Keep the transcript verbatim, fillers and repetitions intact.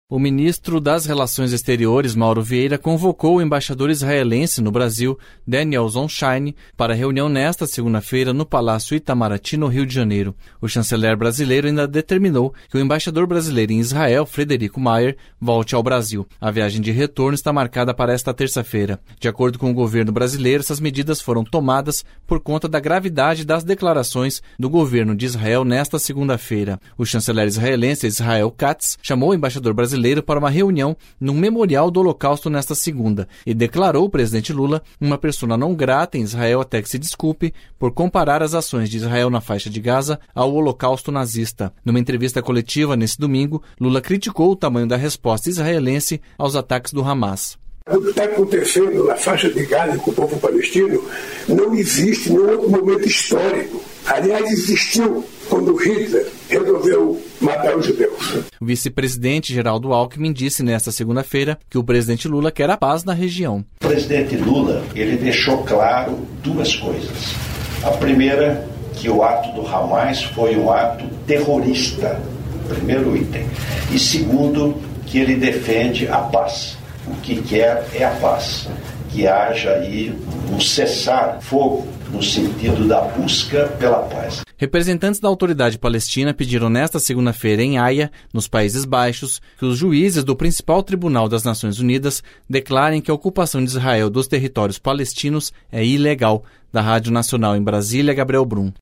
O ministro das Relações Exteriores, Mauro Vieira, convocou o embaixador israelense no Brasil, Daniel Zonshine, para reunião nesta segunda-feira no Palácio Itamaraty, no Rio de Janeiro. O chanceler brasileiro ainda determinou que o embaixador brasileiro em Israel, Frederico Mayer, volte ao Brasil. A viagem de retorno está marcada para esta terça-feira. De acordo com o governo brasileiro, essas medidas foram tomadas por conta da gravidade das declarações do governo de Israel nesta segunda-feira. O chanceler israelense, Israel Katz, chamou o embaixador brasileiro para uma reunião no Memorial do Holocausto nesta segunda e declarou o presidente Lula uma persona não grata em Israel até que se desculpe por comparar as ações de Israel na faixa de Gaza ao Holocausto nazista. Numa entrevista coletiva nesse domingo, Lula criticou o tamanho da resposta israelense aos ataques do Hamas. O que está acontecendo na faixa de Gaza com o povo palestino não existe em nenhum outro momento histórico. Aliás, existiu quando Hitler resolveu matar os judeus. O vice-presidente Geraldo Alckmin disse nesta segunda-feira que o presidente Lula quer a paz na região. O presidente Lula, ele deixou claro duas coisas. A primeira, que o ato do Hamas foi um ato terrorista, primeiro item. E segundo, que ele defende a paz. O que quer é a paz, que haja aí um cessar-fogo no sentido da busca pela paz. Representantes da autoridade palestina pediram nesta segunda-feira em Haia, nos Países Baixos, que os juízes do principal tribunal das Nações Unidas declarem que a ocupação de Israel dos territórios palestinos é ilegal. Da Rádio Nacional em Brasília, Gabriel Brum.